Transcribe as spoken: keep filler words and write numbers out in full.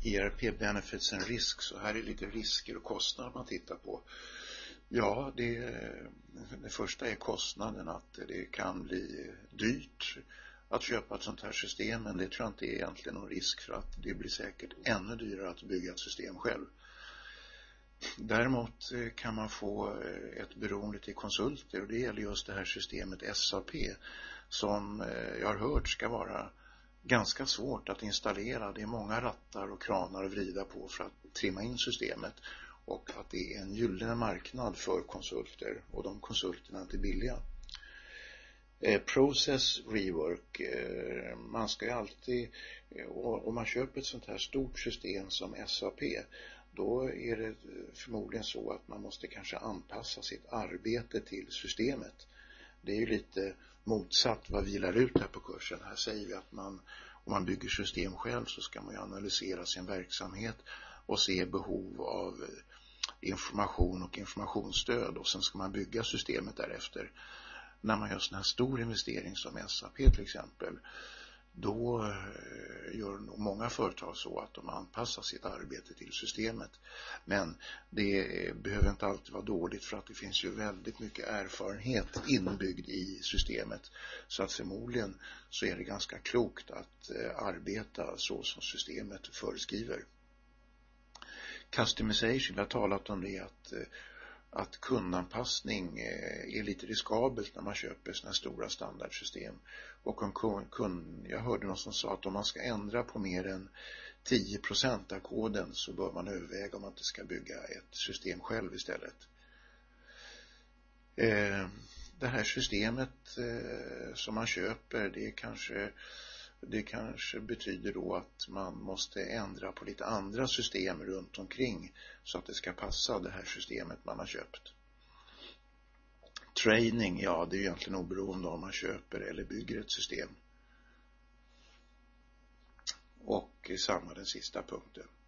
E R P benefits and risks, så här är lite risker och kostnader man tittar på. Ja, det, det första är kostnaden, att det kan bli dyrt att köpa ett sånt här system, men det tror jag inte är egentligen någon risk, för att det blir säkert ännu dyrare att bygga ett system själv. Däremot kan man få ett beroende till konsulter, och det gäller just det här systemet S A P som jag har hört ska vara ganska svårt att installera. Det är många rattar och kranar att vrida på för att trimma in systemet, och att det är en gyllene marknad för konsulter, och de konsulterna är inte billiga. Eh, process rework, eh, man ska ju alltid, om man köper ett sånt här stort system som S A P, då är det förmodligen så att man måste kanske anpassa sitt arbete till systemet. Det är ju lite motsatt vad vi lär ut här på kursen. Här säger vi att man, om man bygger system själv, så ska man ju analysera sin verksamhet och se behov av information och informationsstöd, och sen ska man bygga systemet därefter. När man gör sån här stor investering som S A P till exempel, då gör nog många företag så att de anpassar sitt arbete till systemet. Men det behöver inte alltid vara dåligt, för att det finns ju väldigt mycket erfarenhet inbyggd i systemet. Så att förmodligen så är det ganska klokt att arbeta så som systemet föreskriver. Customization, vi har talat om det, att att kundanpassning är lite riskabelt när man köper såna stora standardsystem. Och om kund, jag hörde någon som sa att om man ska ändra på mer än tio procent av koden, så bör man överväga om man inte ska bygga ett system själv istället. Det här systemet som man köper, det kanske Det kanske betyder då att man måste ändra på lite andra system runt omkring så att det ska passa det här systemet man har köpt. Training, ja, det är egentligen oberoende om man köper eller bygger ett system. Och samma den sista punkten.